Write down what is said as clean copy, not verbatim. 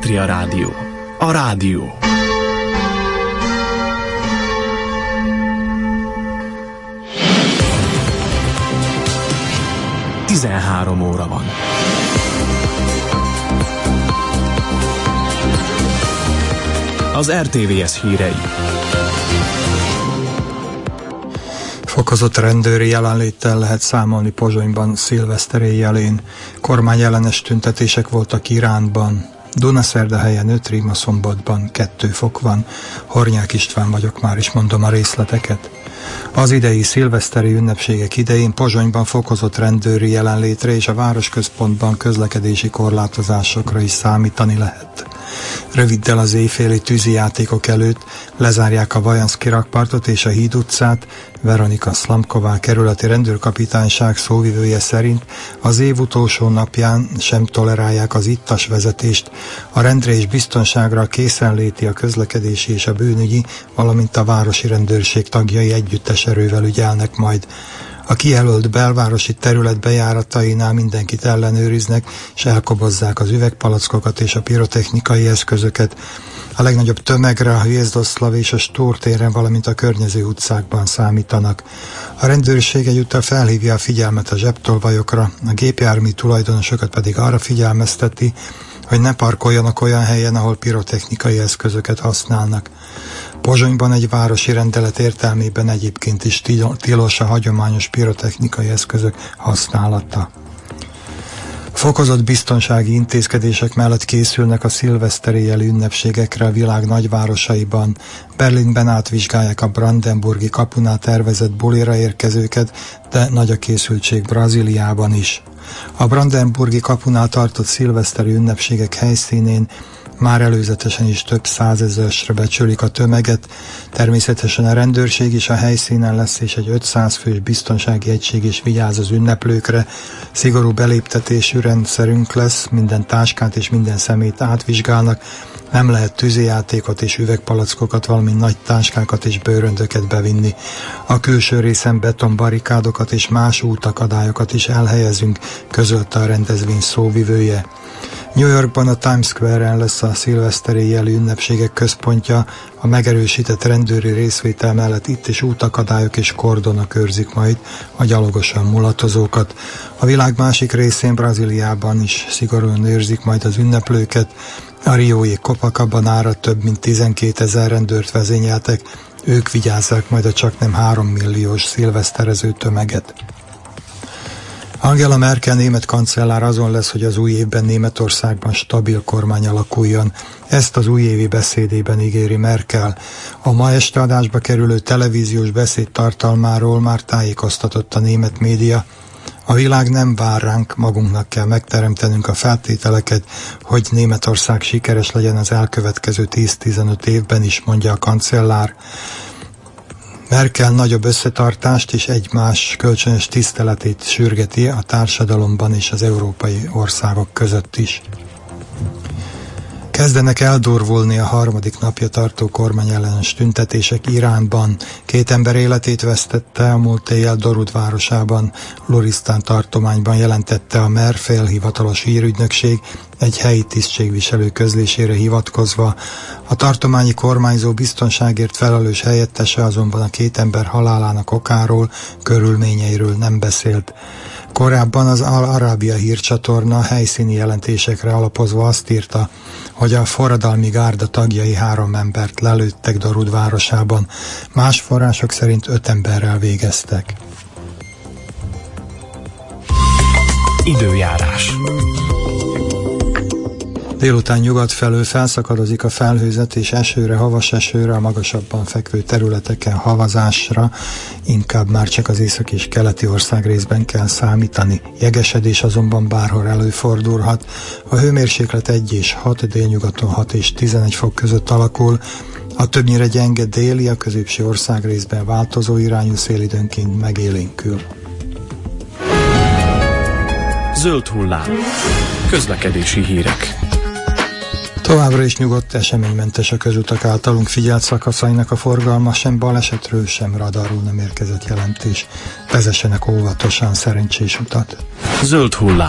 Pátria Rádió. A rádió. Tizenhárom óra van. Az RTVS hírei. Fokozott rendőri jelenléttel lehet számolni Pozsonyban szilveszter éjjelén. Kormányellenes tüntetések voltak Iránban. Dunaszerdahelyen 5, Rímaszombatban 2 fok van. Hornyák István vagyok, már is mondom a részleteket. Az idei szilveszteri ünnepségek idején Pozsonyban fokozott rendőri jelenlétre és a városközpontban közlekedési korlátozásokra is számítani lehet. Röviddel az éjféli tűzijátékok előtt lezárják a Vajanszki rakpartot és a Híd utcát. Veronika Szlamková kerületi rendőrkapitányság szóvivője szerint az év utolsó napján sem tolerálják az ittas vezetést. A rendre és biztonságra készenléti, a közlekedési és a bűnügyi, valamint a városi rendőrség tagjai együttes erővel ügyelnek majd. A kijelölt belvárosi terület bejáratainál mindenkit ellenőriznek, és elkobozzák az üvegpalackokat és a pirotechnikai eszközöket. A legnagyobb tömegre a Hviezdoszlav és a Stór téren, valamint a környező utcákban számítanak. A rendőrség egyúttal felhívja a figyelmet a zsebtolvajokra, a gépjármű tulajdonosokat pedig arra figyelmezteti, hogy ne parkoljanak olyan helyen, ahol pirotechnikai eszközöket használnak. Pozsonyban egy városi rendelet értelmében egyébként is tilos a hagyományos pirotechnikai eszközök használata. Fokozott biztonsági intézkedések mellett készülnek a szilveszter éjjeli ünnepségekre a világ nagyvárosaiban. Berlinben átvizsgálják a Brandenburgi kapunál tervezett bulira érkezőket, de nagy a készültség Brazíliában is. A Brandenburgi kapunál tartott szilveszteri ünnepségek helyszínén már előzetesen is több százezresre becsülik a tömeget. Természetesen a rendőrség is a helyszínen lesz, és egy 500 fős biztonsági egység is vigyáz az ünneplőkre. Szigorú beléptetésű rendszerünk lesz, minden táskát és minden szemét átvizsgálnak, nem lehet tűzijátékot és üvegpalackokat, valamint nagy táskákat és bőröndöket bevinni. A külső részen betonbarikádokat és más útakadályokat is elhelyezünk, közölte a rendezvény szóvivője. New Yorkban a Times Square-en lesz a szilveszter éjjeli ünnepségek központja. A megerősített rendőri részvétel mellett itt is útakadályok és kordonok őrzik majd a gyalogosan mulatozókat. A világ másik részén, Brazíliában is szigorúan őrzik majd az ünneplőket. A riói Copacabana-ra több mint 12 000 rendőrt vezényeltek, ők vigyázzák majd a csaknem 3 milliós szilveszterező tömeget. Angela Merkel német kancellár azon lesz, hogy az új évben Németországban stabil kormány alakuljon. Ezt az újévi beszédében ígéri Merkel. A ma este adásba kerülő televíziós beszéd tartalmáról már tájékoztatott a német média. A világ nem vár ránk, magunknak kell megteremtenünk a feltételeket, hogy Németország sikeres legyen az elkövetkező 10-15 évben is, mondja a kancellár. Merkel nagyobb összetartást és egymás kölcsönös tiszteletét sürgeti a társadalomban és az európai országok között is. Kezdenek eldurvulni a harmadik napja tartó kormányellenes tüntetések Iránban. 2 ember életét vesztette a múlt éjjel Dorud városában, Lurisztán tartományban, jelentette a MER félhivatalos hírügynökség egy helyi tisztségviselő közlésére hivatkozva. A tartományi kormányzó biztonságért felelős helyettese azonban a 2 ember halálának okáról, körülményeiről nem beszélt. Korábban az Al-Arábia hírcsatorna helyszíni jelentésekre alapozva azt írta, hogy a forradalmi gárda tagjai 3 embert lelőttek Dorud városában, más források szerint 5 emberrel végeztek. Időjárás. Délután nyugat felől felszakadozik a felhőzet, és esőre, havas esőre, a magasabban fekvő területeken havazásra, inkább már csak az észak és keleti országrészben kell számítani. Jegesedés azonban bárhol előfordulhat. A hőmérséklet 1 és 6, délnyugaton 6 és 11 fok között alakul. A többnyire gyenge déli, a középső országrészben változó irányú szél időnként megélénkül. Zöld hullám. Közlekedési hírek. Továbbra is nyugodt, eseménymentes a közutak általunk figyelt szakaszainak a forgalma, sem balesetről, sem radarról nem érkezett jelentés. Vezessenek óvatosan, szerencsés utat. Zöld hullám.